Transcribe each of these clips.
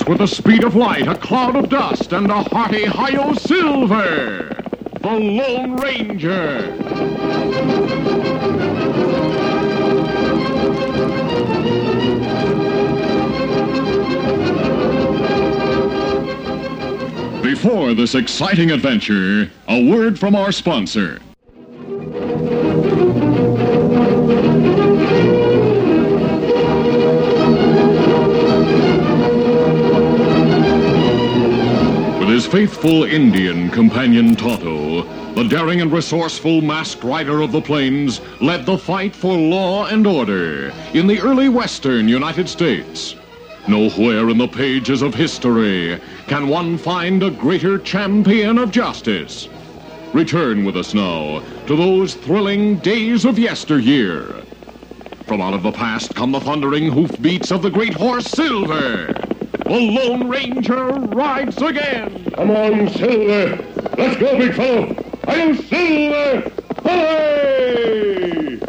with the speed of light, a cloud of dust, and a hearty Hi-Yo Silver, the Lone Ranger. Before this exciting adventure, a word from our sponsor. With his faithful Indian companion Tonto, the daring and resourceful masked rider of the plains led the fight for law and order in the early western United States. Nowhere in the pages of history can one find a greater champion of justice. Return with us now to those thrilling days of yesteryear. From out of the past come the thundering hoofbeats of the great horse Silver. The Lone Ranger rides again. Come on, Silver. Let's go, big fellow. I'm Silver. Hooray!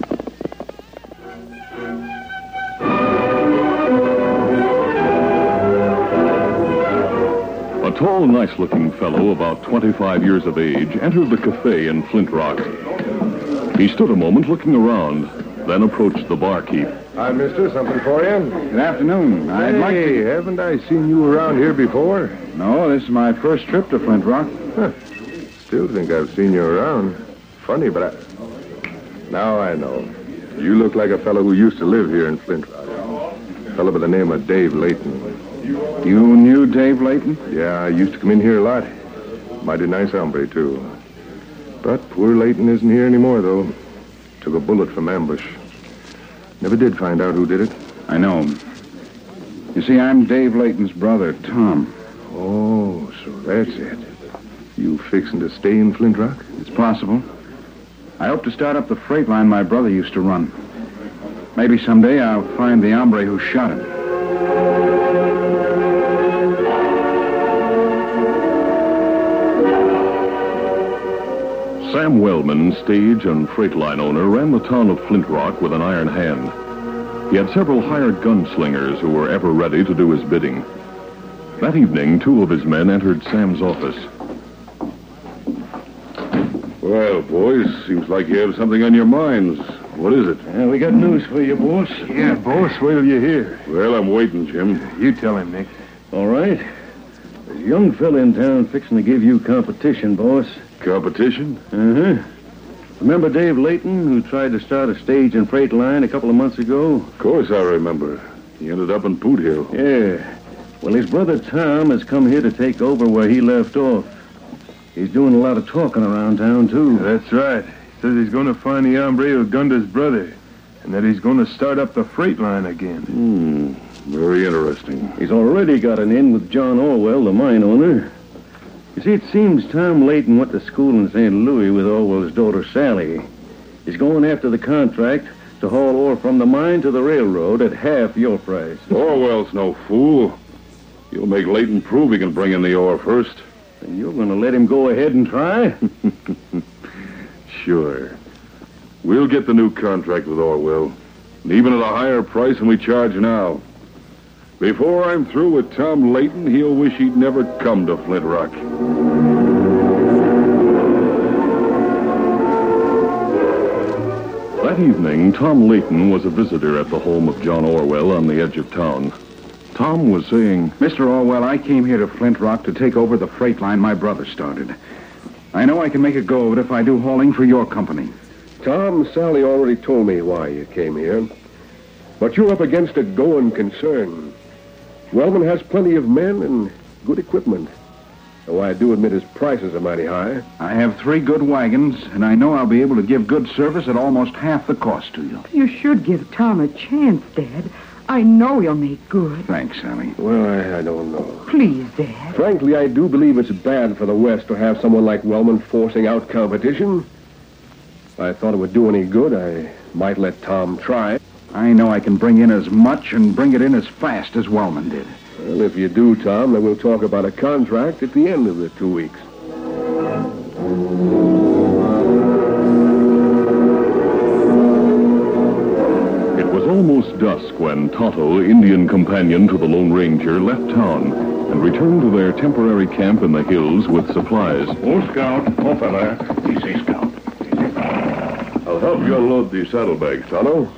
A tall, nice-looking fellow about 25 years of age entered the cafe in Flint Rock. He stood a moment looking around, then approached the barkeep. Hi, mister. Something for you? Good afternoon. I'd like to... haven't I seen you around here before? No, this is my first trip to Flint Rock. Still think I've seen you around. Funny, but now I know. You look like a fellow who used to live here in Flint Rock. A fellow by the name of Dave Layton. You knew Dave Layton? Yeah, I used to come in here a lot. Mighty nice hombre, too. But poor Layton isn't here anymore, though. Took a bullet from ambush. Never did find out who did it. I know. You see, I'm Dave Layton's brother, Tom. Oh, so that's it. You fixing to stay in Flint Rock? It's possible. I hope to start up the freight line my brother used to run. Maybe someday I'll find the hombre who shot him. Sam Wellman, stage and freight line owner, ran the town of Flint Rock with an iron hand. He had several hired gunslingers who were ever ready to do his bidding. That evening, two of his men entered Sam's office. Well, boys, seems like you have something on your minds. What is it? We got news for you, boss. Yeah, boss, wait till you hear. Well, I'm waiting, Jim. You tell him, Nick. All right. There's a young fella in town fixing to give you competition, boss. Competition? Uh-huh. Remember Dave Layton, who tried to start a stage and freight line a couple of months ago? Of course I remember. He ended up in Boot Hill. Yeah. Well, his brother Tom has come here to take over where he left off. He's doing a lot of talking around town, too. That's right. He says he's going to find the hombre who gunned his brother, and that he's going to start up the freight line again. Very interesting. He's already got an in with John Orwell, the mine owner. You see, it seems Tom Layton went to school in St. Louis with Orwell's daughter, Sally. He's going after the contract to haul ore from the mine to the railroad at half your price. Orwell's no fool. You'll make Layton prove he can bring in the ore first. And you're going to let him go ahead and try? Sure. We'll get the new contract with Orwell, and even at a higher price than we charge now. Before I'm through with Tom Layton, he'll wish he'd never come to Flint Rock. That evening, Tom Layton was a visitor at the home of John Orwell on the edge of town. Tom was saying, Mr. Orwell, I came here to Flint Rock to take over the freight line my brother started. I know I can make a go of it if I do hauling for your company. Tom, Sally already told me why you came here. But you're up against a going concern. Wellman has plenty of men and good equipment. Though I do admit his prices are mighty high. I have 3 good wagons, and I know I'll be able to give good service at almost half the cost to you. You should give Tom a chance, Dad. I know he'll make good. Thanks, Sally. Well, I don't know. Please, Dad. Frankly, I do believe it's bad for the West to have someone like Wellman forcing out competition. If I thought it would do any good, I might let Tom try. I know I can bring in as much and bring it in as fast as Wellman did. Well, if you do, Tom, then we'll talk about a contract at the end of the 2 weeks. it was almost dusk dusk when Tonto, Indian companion to the Lone Ranger, left town and returned to their temporary camp in the hills with supplies. Oh, Scout. Oh, fella. Easy, Scout. I'll help you unload these saddlebags, Tonto.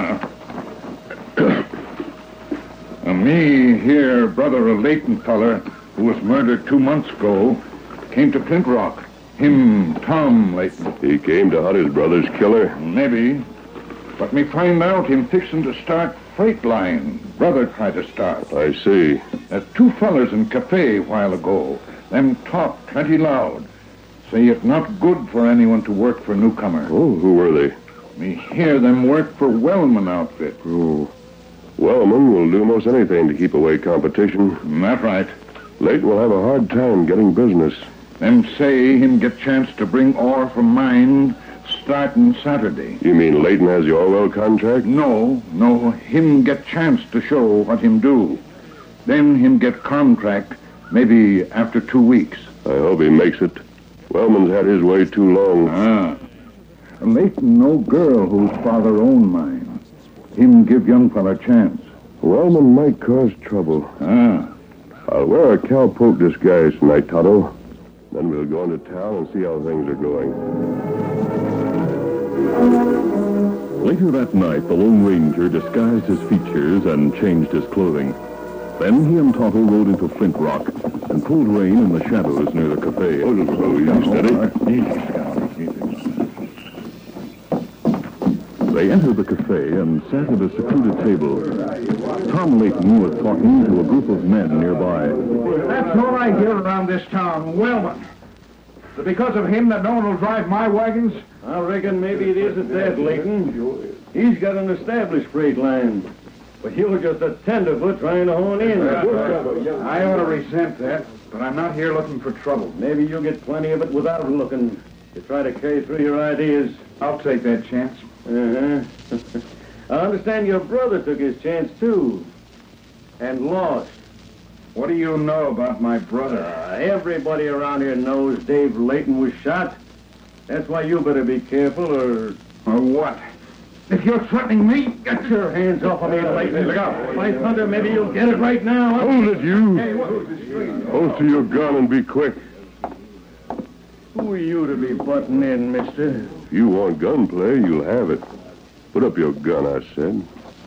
Me here, brother of Leighton feller, who was murdered 2 months ago, came to Flint Rock. Him, Tom Leighton. He came to hunt his brother's killer. Maybe. But me find out him fixing to start freight line. Brother tried to start. I see. There's 2 fellers in cafe a while ago. Them talk plenty loud. Say it's not good for anyone to work for newcomer. Oh, who were they? Me hear them work for Wellman outfit. Oh. Wellman will do most anything to keep away competition. That's right. Leighton will have a hard time getting business. Them say him get chance to bring ore from mine starting Saturday. You mean Leighton has the Orwell contract? No. Him get chance to show what him do. Then him get contract maybe after 2 weeks. I hope he makes it. Wellman's had his way too long. Leighton no girl whose father owned mine. Him give young fella chance. Wellman might cause trouble. I'll wear a cowpoke disguise tonight, Tonto. Then we'll go into town and see how things are going. Later that night, the Lone Ranger disguised his features and changed his clothing. Then he and Tonto rode into Flint Rock and pulled rein in the shadows near the cafe. Easy, steady. They entered the cafe and sat at a secluded table. Tom Leighton was talking to a group of men nearby. That's all I hear around this town, Wellman. Is it because of him that no one will drive my wagons? I reckon maybe it isn't that, Leighton. He's got an established freight line. But you're just a tenderfoot trying to hone in. I ought to resent that, but I'm not here looking for trouble. Maybe you'll get plenty of it without looking. You try to carry through your ideas. I'll take that chance. I understand your brother took his chance, too. And lost. What do you know about my brother? Everybody around here knows Dave Leighton was shot. That's why you better be careful, or... Or what? If you're threatening me, Get your hands off of me, Leighton. Look out. My thunder, maybe you'll get it right now. Hold it, you. Hey, what? Hold to your gun and be quick. Who are you to be butting in, mister? If you want gunplay, you'll have it. Put up your gun, I said.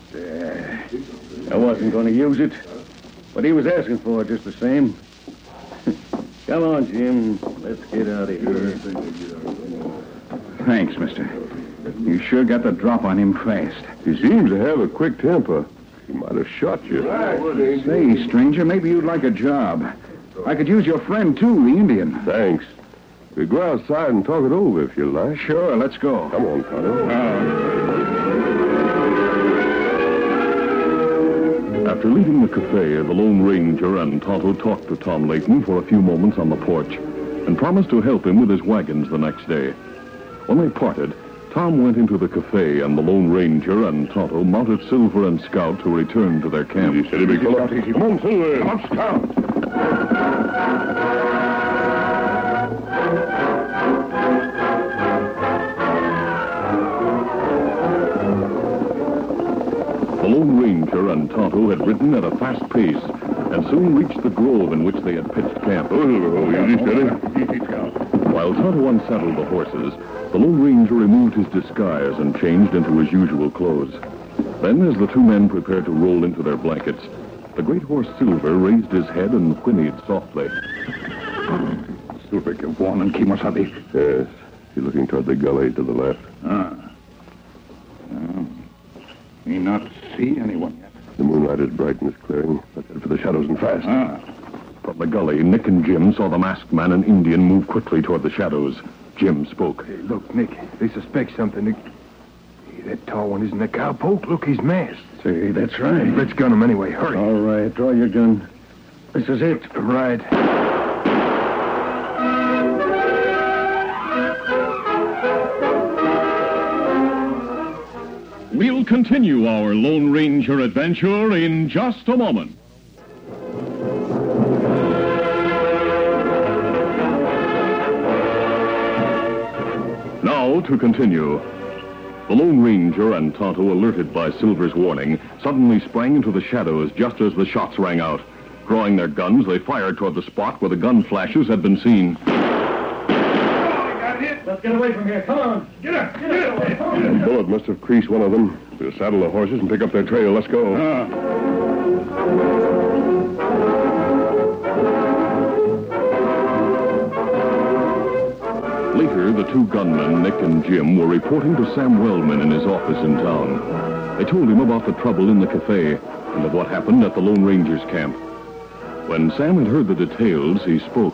I wasn't going to use it, but he was asking for it just the same. Come on, Jim. Let's get out of here. Thanks, mister. You sure got the drop on him fast. He seems to have a quick temper. He might have shot you. Say, stranger, maybe you'd like a job. I could use your friend, too, the Indian. Thanks. We go outside and talk it over if you like. Sure, let's go. Come on, Tonto. After leaving the cafe, the Lone Ranger and Tonto talked to Tom Leighton for a few moments on the porch and promised to help him with his wagons the next day. When they parted, Tom went into the cafe and the Lone Ranger and Tonto mounted Silver and Scout to return to their camp. Easy, steady, big fella. Come on, Silver. Come on, Scout. The Lone Ranger and Tonto had ridden at a fast pace and soon reached the grove in which they had pitched camp. Easy, steady. Easy, Scout. While Tonto unsaddled the horses, the Lone Ranger removed his disguise and changed into his usual clothes. Then, as the two men prepared to roll into their blankets, the great horse Silver raised his head and whinnied softly. Silver, give warning, Kimosabe. Yes. He's looking toward the gully to the left. Me not see anyone yet. The moonlight is bright in this clearing. Let's head for the shadows and fast. From the gully, Nick and Jim saw the masked man and Indian move quickly toward the shadows. Jim spoke. Hey, look, Nick, they suspect something. Hey, that tall one isn't a cowpoke. Look, he's masked. Say, that's right. Let's gun him anyway. Hurry. All right, draw your gun. This is it. Right. We'll continue our Lone Ranger adventure in just a moment. Now to continue. The Lone Ranger and Tonto, alerted by Silver's warning, suddenly sprang into the shadows just as the shots rang out. Drawing their guns, they fired toward the spot where the gun flashes had been seen. Let's get away from here. Come on. Get up. The bullet must have creased one of them. We'll saddle the horses and pick up their trail. Let's go. Later, the two gunmen, Nick and Jim, were reporting to Sam Wellman in his office in town. They told him about the trouble in the cafe and of what happened at the Lone Ranger's camp. When Sam had heard the details, he spoke.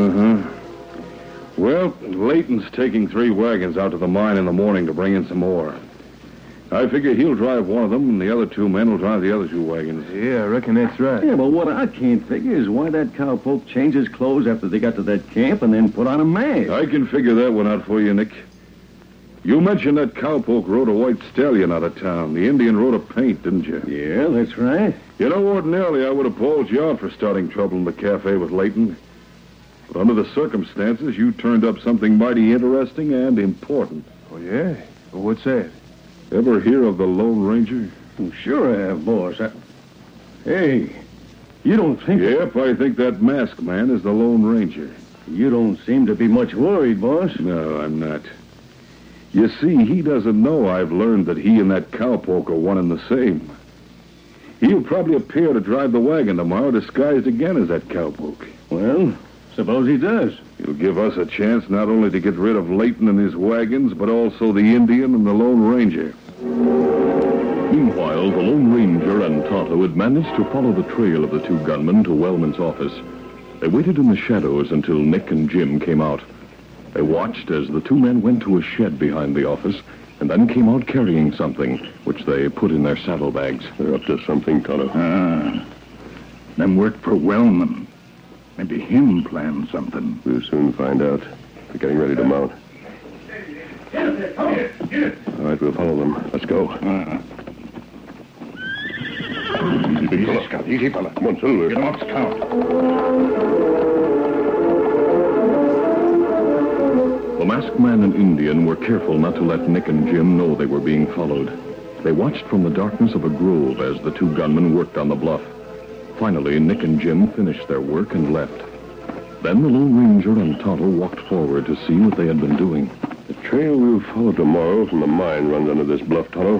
Well, Layton's taking 3 wagons out to the mine in the morning to bring in some ore. I figure he'll drive one of them, and the other 2 men will drive the other 2 wagons. Yeah, I reckon that's right. Yeah, but what I can't figure is why that cowpoke changed his clothes after they got to that camp and then put on a mask. I can figure that one out for you, Nick. You mentioned that cowpoke rode a white stallion out of town. The Indian rode a paint, didn't you? Yeah, that's right. You know, ordinarily I would have pulled you out for starting trouble in the cafe with Layton. But under the circumstances, you turned up something mighty interesting and important. Oh, yeah? Well, what's that? Ever hear of the Lone Ranger? Well, sure I have, boss. Hey, you don't think... Yep, I think that masked man is the Lone Ranger. You don't seem to be much worried, boss. No, I'm not. You see, he doesn't know I've learned that he and that cowpoke are one and the same. He'll probably appear to drive the wagon tomorrow disguised again as that cowpoke. Well, suppose he does. He'll give us a chance not only to get rid of Layton and his wagons, but also the Indian and the Lone Ranger. Meanwhile, the Lone Ranger and Tonto had managed to follow the trail of the two gunmen to Wellman's office. They waited in the shadows until Nick and Jim came out. They watched as the 2 men went to a shed behind the office and then came out carrying something, which they put in their saddlebags. They're up to something, Tonto. Them worked for Wellman. Maybe him planned something. We'll soon find out. They're getting ready to mount. All right, we'll follow them. Let's go. Easy, Scout. Easy, fella. Come on, Silver. Get him up, Scout. The masked man and Indian were careful not to let Nick and Jim know they were being followed. They watched from the darkness of a grove as the 2 gunmen worked on the bluff. Finally, Nick and Jim finished their work and left. Then the Lone Ranger and Tonto walked forward to see what they had been doing. The trail we'll follow tomorrow from the mine runs under this bluff, Tonto.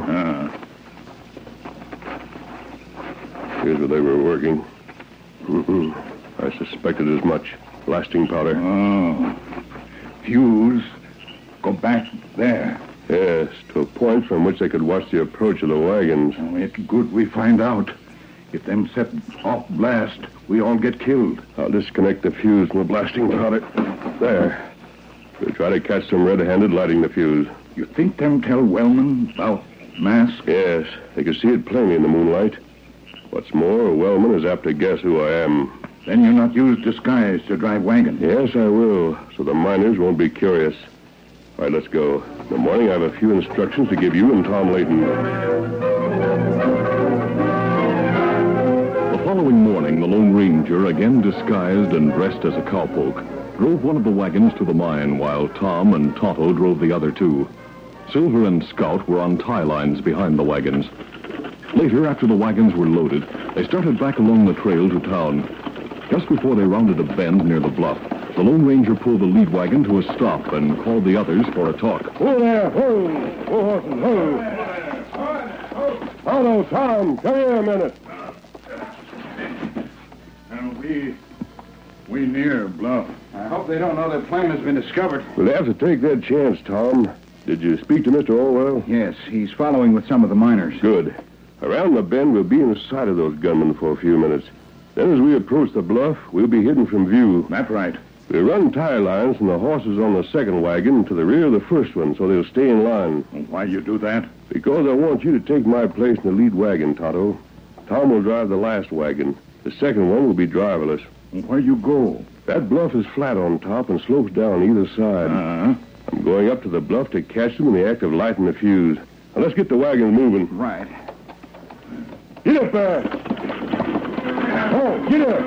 Here's where they were working. I suspected as much. Blasting powder. Fuse. Go back there. Yes, to a point from which they could watch the approach of the wagons. It's good we find out. If them set off blast, we all get killed. I'll disconnect the fuse from the blasting powder. There. We'll try to catch them red-handed lighting the fuse. You think them tell Wellman about mask? Yes, they could see it plainly in the moonlight. What's more, Wellman is apt to guess who I am. Then you'll not use disguise to drive wagon. Yes, I will, so the miners won't be curious. All right, let's go. In the morning, I have a few instructions to give you and Tom Layton. The following morning, the Lone Ranger, again disguised and dressed as a cowpoke, drove one of the wagons to the mine while Tom and Tonto drove the other 2. Silver and Scout were on tie lines behind the wagons. Later, after the wagons were loaded, they started back along the trail to town. Just before they rounded a bend near the bluff, the Lone Ranger pulled the lead wagon to a stop and called the others for a talk. Whoa there! Whoa! Whoa, horses, whoa! Tonto, Tom, come here a minute. We near bluff. I hope they don't know their plan has been discovered. We'll have to take that chance, Tom. Did you speak to Mr. Orwell? Yes, he's following with some of the miners. Good. Around the bend, we'll be in sight of those gunmen for a few minutes. Then as we approach the bluff, we'll be hidden from view. That's right. We'll run tie lines from the horses on the second wagon to the rear of the first one so they'll stay in line. Why you do that? Because I want you to take my place in the lead wagon, Tonto. Tom will drive the last wagon. The second one will be driverless. Where you go? That bluff is flat on top and slopes down either side. I'm going up to the bluff to catch them in the act of lighting the fuse. Now, let's get the wagons moving. Right. Get up there! Oh, get up!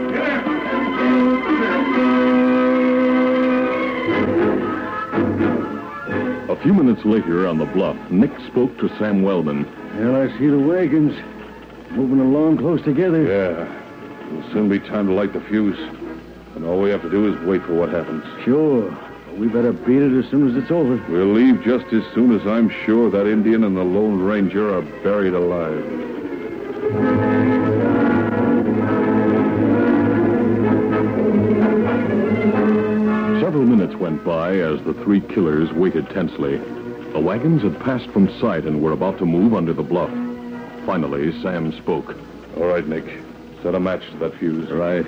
A few minutes later on the bluff, Nick spoke to Sam Wellman. Well, I see the wagons moving along close together. Yeah. It'll soon be time to light the fuse. And all we have to do is wait for what happens. Sure. But we better beat it as soon as it's over. We'll leave just as soon as I'm sure that Indian and the Lone Ranger are buried alive. Several minutes went by as the three killers waited tensely. The wagons had passed from sight and were about to move under the bluff. Finally, Sam spoke. All right, Nick. Set a match to that fuse. Right.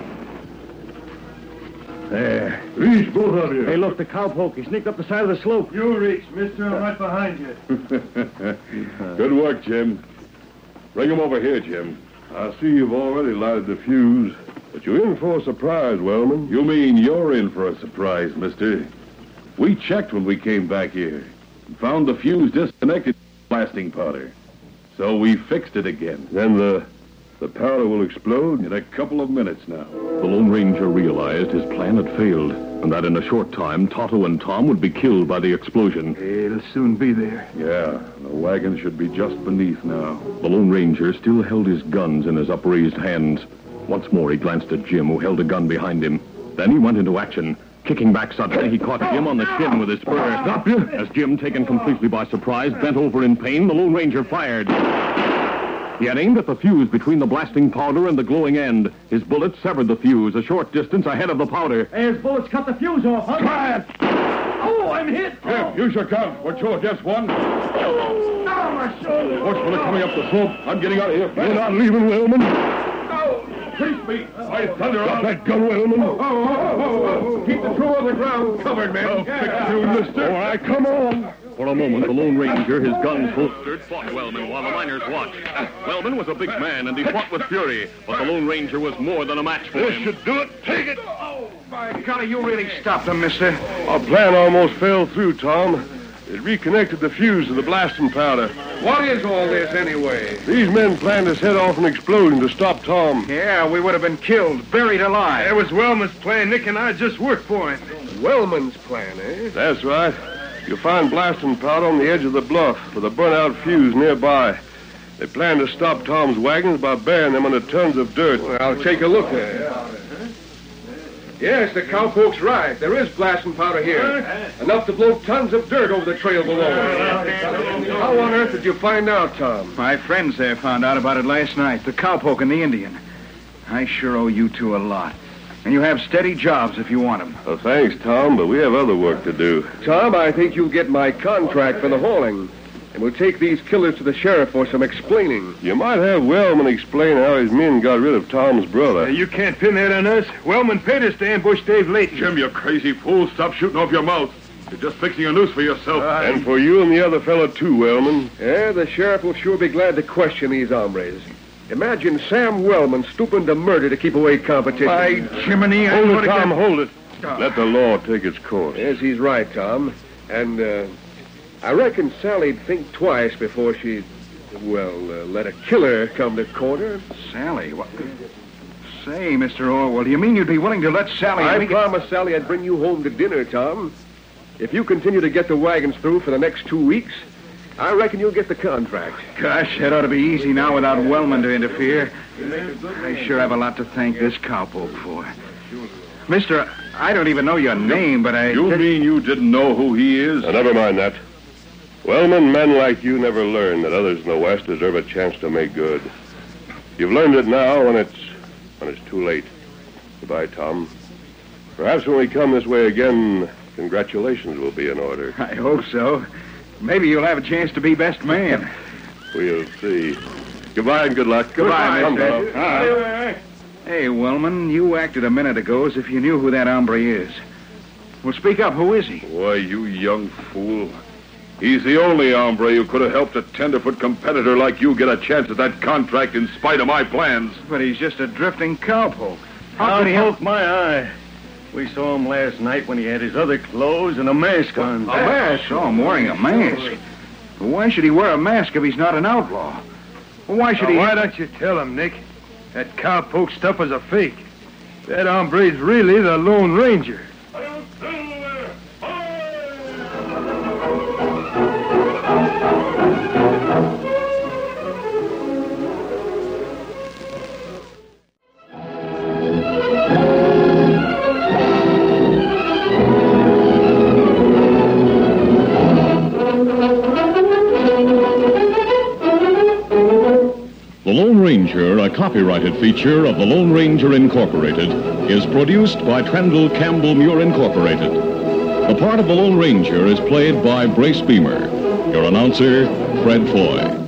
There. Reach, both of you. Hey, look, the cowpoke. He sneaked up the side of the slope. You reach, mister. I'm right behind you. Good work, Jim. Bring him over here, Jim. I see you've already lighted the fuse. But you're in for a surprise, Wellman. You mean you're in for a surprise, mister. We checked when we came back here and found the fuse disconnected blasting powder. So we fixed it again. Then the powder will explode in a couple of minutes now. The Lone Ranger realized his plan had failed, and that in a short time, Tonto and Tom would be killed by the explosion. It'll soon be there. Yeah, the wagon should be just beneath now. The Lone Ranger still held his guns in his upraised hands. Once more, he glanced at Jim, who held a gun behind him. Then he went into action. Kicking back suddenly, he caught Jim on the shin with his spur. Stop you! As Jim, taken completely by surprise, bent over in pain, the Lone Ranger fired. He had aimed at the fuse between the blasting powder and the glowing end. His bullet severed the fuse a short distance ahead of the powder. Hey, his bullets cut the fuse off, huh? Try it! Oh, I'm hit! Jim, use your gun. We're sure just one. Oh, my shoulder! Watch for it coming up the slope. I'm getting out of here. You're not leaving, Wellman. Face me! By thunder, drop that gun, Wellman! Keep the crew on the ground covered, men. I'll fix you, mister. All right, come on. For a moment, the Lone Ranger, his guns holstered, fought Wellman while the miners watched. Wellman was a big man, and he fought with fury, but the Lone Ranger was more than a match for This him. should do it. Take it. By golly, you really stopped them, mister. Our plan almost fell through, Tom. It reconnected the fuse to the blasting powder. What is all this, anyway? These men planned to set off an explosion to stop Tom. Yeah, we would have been killed, buried alive. That was Wellman's plan. Nick and I just worked for him. Wellman's plan, eh? That's right. You'll find blasting powder on the edge of the bluff with a burnt-out fuse nearby. They plan to stop Tom's wagons by burying them under tons of dirt. Well, I'll take a look at it. Yes, the cowpoke's right. There is blasting powder here. Enough to blow tons of dirt over the trail below. How on earth did you find out, Tom? My friends there found out about it last night. The cowpoke and the Indian. I sure owe you two a lot. And you have steady jobs if you want them. Well, thanks, Tom, but we have other work to do. Tom, I think you'll get my contract for the hauling. And we'll take these killers to the sheriff for some explaining. You might have Wellman explain how his men got rid of Tom's brother. You can't pin that on us. Wellman paid us to ambush Dave Layton. Jim, you crazy fool. Stop shooting off your mouth. You're just fixing a noose for yourself. And for you and the other fellow, too, Wellman. Yeah, the sheriff will sure be glad to question these hombres. Imagine Sam Wellman stooping to murder to keep away competition. By Jiminy, Hold it, Tom, hold it. Let the law take its course. Yes, he's right, Tom. And, I reckon Sally'd think twice before she'd, let a killer come to court her. Sally? What? Say, Mr. Orwell, do you mean you'd be willing to let Sally... I promised Sally I'd bring you home to dinner, Tom. If you continue to get the wagons through for the next 2 weeks, I reckon you'll get the contract. Gosh, that ought to be easy now without Wellman to interfere. I sure have a lot to thank this cowpoke for. Mister, I don't even know your name, but I... You mean you didn't know who he is? Now, never mind that. Wellman, men like you never learn that others in the West deserve a chance to make good. You've learned it now when it's too late. Goodbye, Tom. Perhaps when we come this way again, congratulations will be in order. I hope so. Maybe you'll have a chance to be best man. We'll see. Goodbye and good luck. Goodbye, Come, mister. fellow. Hey, Wellman, you acted a minute ago as if you knew who that hombre is. Well, speak up. Who is he? Why, you young fool. He's the only hombre who could have helped a tenderfoot competitor like you get a chance at that contract in spite of my plans. But he's just a drifting cowpoke. How could he help my eye? We saw him last night when he had his other clothes and a mask on. A mask? Saw him wearing a mask. But why should he wear a mask if he's not an outlaw? Well, why should he... Why don't you tell him, Nick? That cowpoke stuff is a fake. That hombre's really the Lone Ranger. The Lone Ranger, a copyrighted feature of the Lone Ranger Incorporated, is produced by Trendle Campbell Muir Incorporated. The part of the Lone Ranger is played by Brace Beamer. Your announcer, Fred Foy.